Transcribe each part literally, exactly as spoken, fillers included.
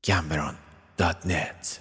گمبران دات نت.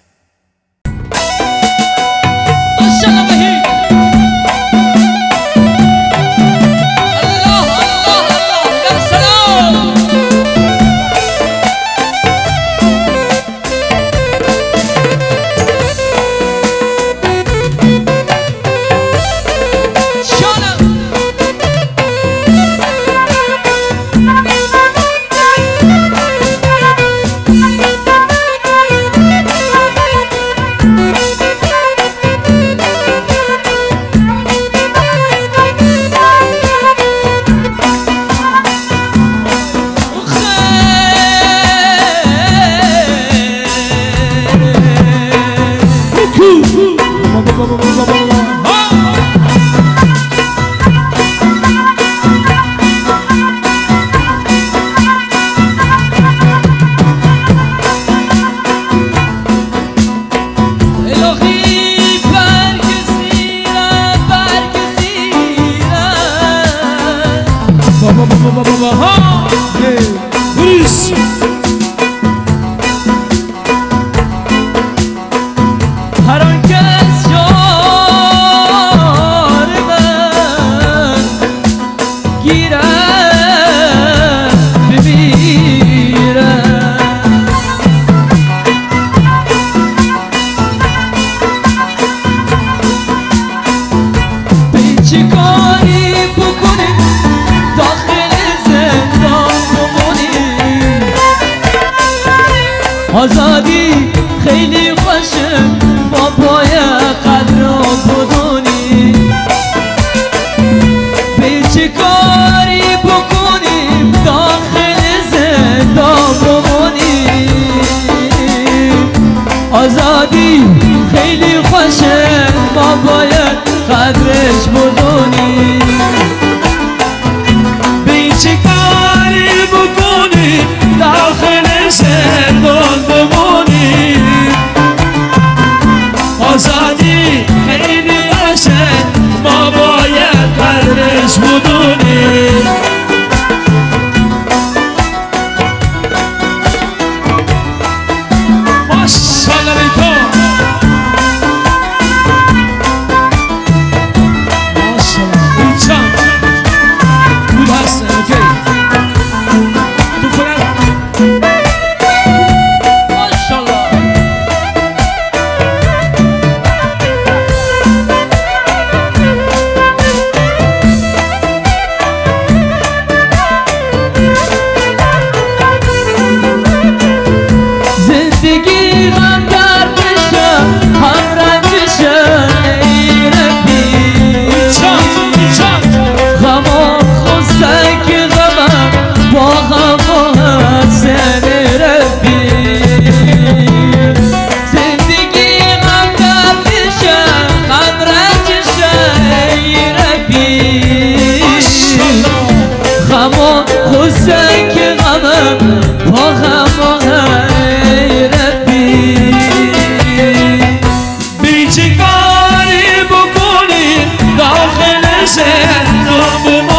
آزادی خیلی خوشه با پای قدر و بدونی به چه کاری بکنیم داخل زندان بمونیم. آزادی خیلی خوشه با باید قدرش بدونی به چه کاری بکنیم داخل زندان بمونی. آزادی خیلی خوشه ما باید قدرش بدونی. ماشاءالله بیتو ماشاءالله بیچان بود هسته اوکی تو کنم زندگی غم دردشه هم رنجشه ای ربی غم و خوسته که غمم با غم و حسن ربی. زندگی غم دردشه هم رنجشه ای ربی غم و خوسته که غمم با غم و بیچه کاری بکنی داخل زندان